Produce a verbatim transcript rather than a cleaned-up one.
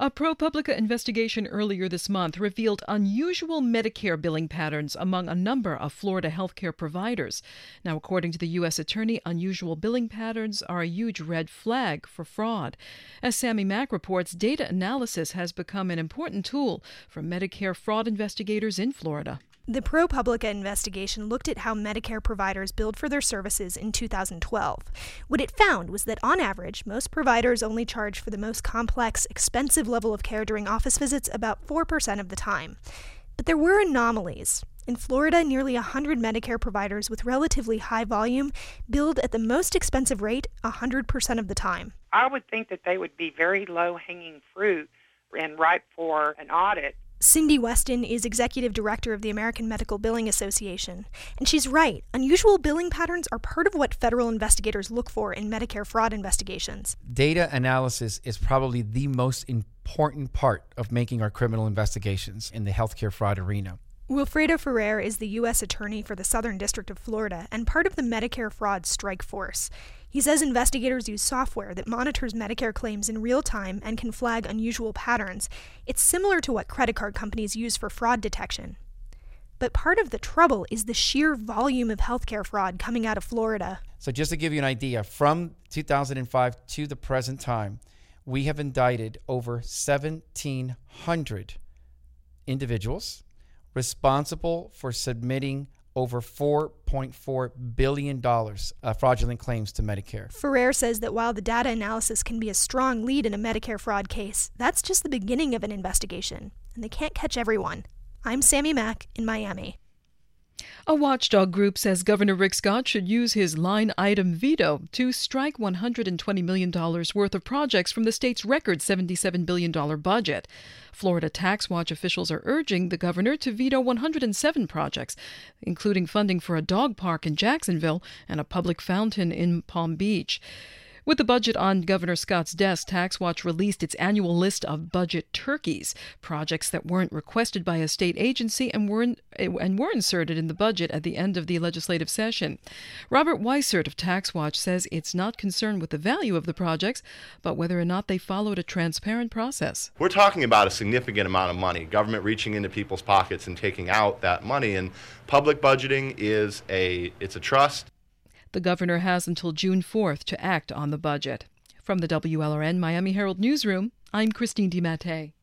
A ProPublica investigation earlier this month revealed unusual Medicare billing patterns among a number of Florida healthcare providers. Now, according to the U S attorney, unusual billing patterns are a huge red flag for fraud. As Sammy Mack reports, data analysis has become an important tool for Medicare fraud investigators in Florida. The ProPublica investigation looked at how Medicare providers billed for their services in two thousand twelve. What it found was that, on average, most providers only charge for the most complex, expensive level of care during office visits about four percent of the time. But there were anomalies. In Florida, nearly one hundred Medicare providers with relatively high volume billed at the most expensive rate one hundred percent of the time. I would think that they would be very low-hanging fruit and ripe for an audit. Cindy Weston is executive director of the American Medical Billing Association. And she's right. Unusual billing patterns are part of what federal investigators look for in Medicare fraud investigations. Data analysis is probably the most important part of making our criminal investigations in the healthcare fraud arena. Wilfredo Ferrer is the U S attorney for the Southern District of Florida and part of the Medicare fraud strike force. He says investigators use software that monitors Medicare claims in real time and can flag unusual patterns. It's similar to what credit card companies use for fraud detection. But part of the trouble is the sheer volume of healthcare fraud coming out of Florida. So just to give you an idea, from two thousand five to the present time, we have indicted over seventeen hundred individuals responsible for submitting over four point four billion dollars of fraudulent claims to Medicare. Ferrer says that while the data analysis can be a strong lead in a Medicare fraud case, that's just the beginning of an investigation, and they can't catch everyone. I'm Sammy Mack in Miami. A watchdog group says Governor Rick Scott should use his line-item veto to strike one hundred twenty million dollars worth of projects from the state's record seventy-seven billion dollars budget. Florida Tax Watch officials are urging the governor to veto one hundred seven projects, including funding for a dog park in Jacksonville and a public fountain in Palm Beach. With the budget on Governor Scott's desk, Tax Watch released its annual list of budget turkeys, projects that weren't requested by a state agency and were, in, and were inserted in the budget at the end of the legislative session. Robert Weissert of Tax Watch says it's not concerned with the value of the projects, but whether or not they followed a transparent process. We're talking about a significant amount of money, government reaching into people's pockets and taking out that money, and public budgeting is a, it's a trust. The governor has until June fourth to act on the budget. From the W L R N Miami Herald Newsroom, I'm Christine DiMattei.